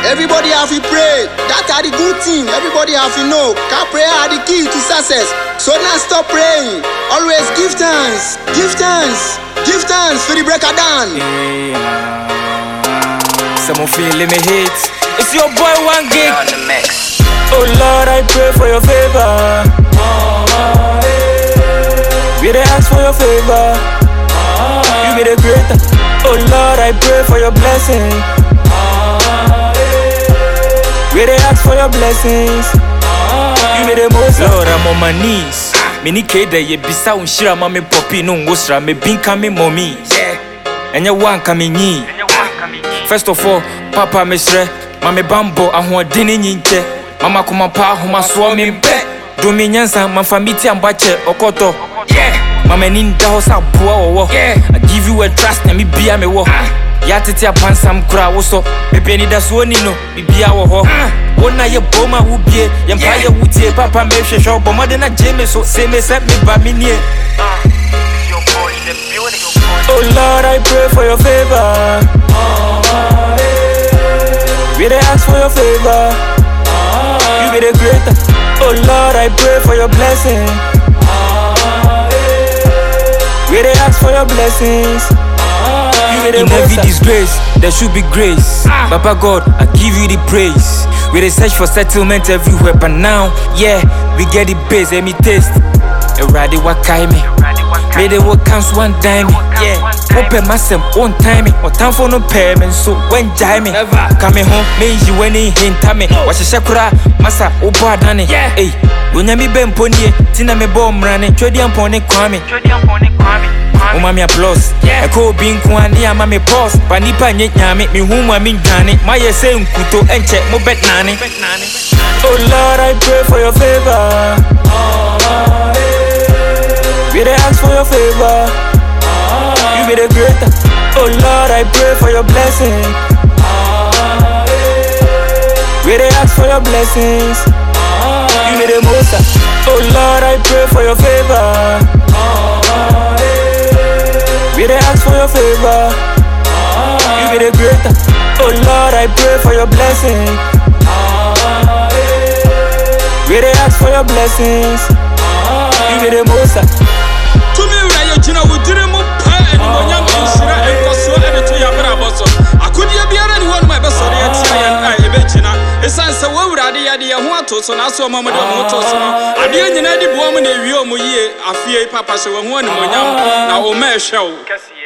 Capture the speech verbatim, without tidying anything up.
Everybody have to pray. That are the good thing. Everybody have to know. Can prayer are the key to success. So now stop praying. Always give thanks. Give thanks. Give thanks for the breaker down. Hey, someone feeling me hate. It's your boy One Gig. On the mix. Oh Lord, I pray for your favor. We dey ask for your favor. You be the greater. Oh Lord, I pray for your blessing. We dey ask for your blessings. You be the most. Lord, I'm on my knees. Mini kede ye bisa unshira mame popi no ngosra me binka me mommy. Yeah. Enye wan kami nyi. First of all, Papa mesre, mame bambo ahoɔdene nyinche. Mama kuma pa homa so me mpe. Do me nyansa mamfamiti ambache okoto. Yeah. Mama ninda ho sa boa wo. Yeah. I give you a trust na me bia me wo. Ya tete apansam kura wo so. Pepe ni da so ni no, me bia wo ho. Wona ye boma wo bie, ye mpa ye wutie papa me hwehwe bomo de na jeme so say me set me ba me nie. Oh Lord, I pray for your favor. We dey ask for your favor. You be the greater. Oh Lord, I pray for your blessing. We dey ask for your blessings. You be the in every disgrace, there should be grace. Papa God, I give you the praise. We dey search for settlement everywhere, but now, yeah, we get the base. Let me taste. Eradi wakai me. May they work counts one dime. Yeah, open myself one time. What time for no payment? So when jimmy coming home, me you when he hint me. Watch a shakura, massa, opa dani. Hey, when you me ben pony, tina me bomb running, Chodian pony kwame. Oh, mammy applause. I call being Kwani, I'm a pause. Panipa nyame, me whom I mean Danny. My same kuto and check mo bet nanny. Oh Lord, I pray for your favor. We dey ask for your favor. You be the greater. Oh Lord, I pray for your blessing. We dey ask for your blessings. You be the most. Oh Lord, I pray for your favor. We dey ask for your favor. You be the greater. Oh Lord, I pray for your blessing. We dey ask for your blessings. You be the most. To me, I you know, we didn't move and when young Shira and was so edited your brother. I could be anyone my best or I bet you now. It's answer what would I the idea want to so now so mamma don't want to. I didn't know the woman in your year. I fear Papa so one more young now, oh, my show.